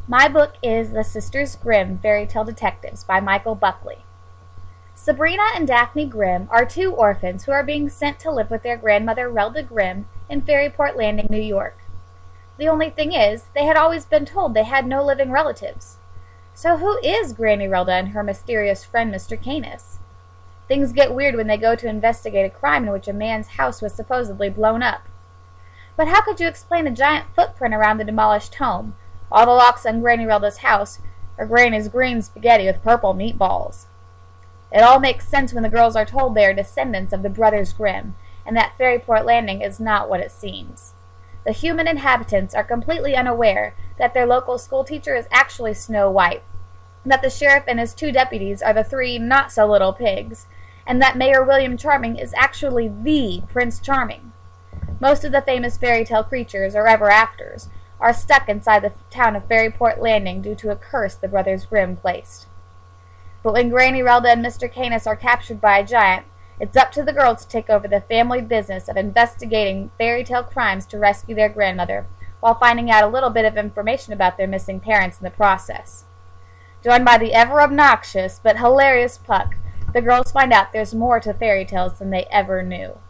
My book is The Sisters Grimm Fairy Tale Detectives by Michael Buckley. Sabrina and Daphne Grimm are two orphans who are being sent to live with their grandmother Relda Grimm in Fairyport Landing, New York. The only thing is, they had always been told they had no living relatives. So who is Granny Relda and her mysterious friend Mr. Canis? Things get weird when they go to investigate a crime in which a man's house was supposedly blown up. But how could you explain a giant footprint around the demolished home? All the locks on Granny Relda's house are Granny's green spaghetti with purple meatballs. It all makes sense when the girls are told they are descendants of the Brothers Grimm, and that Fairyport Landing is not what it seems. The human inhabitants are completely unaware that their local schoolteacher is actually Snow White, that the sheriff and his two deputies are the three not-so-little pigs, and that Mayor William Charming is actually the Prince Charming. Most of the famous fairy tale creatures, or ever-afters, are stuck inside the town of Fairyport Landing due to a curse the Brothers Grimm placed. But when Granny Relda and Mr. Canis are captured by a giant, it's up to the girls to take over the family business of investigating fairy tale crimes to rescue their grandmother, while finding out a little bit of information about their missing parents in the process. Joined by the ever-obnoxious but hilarious Puck, the girls find out there's more to fairy tales than they ever knew.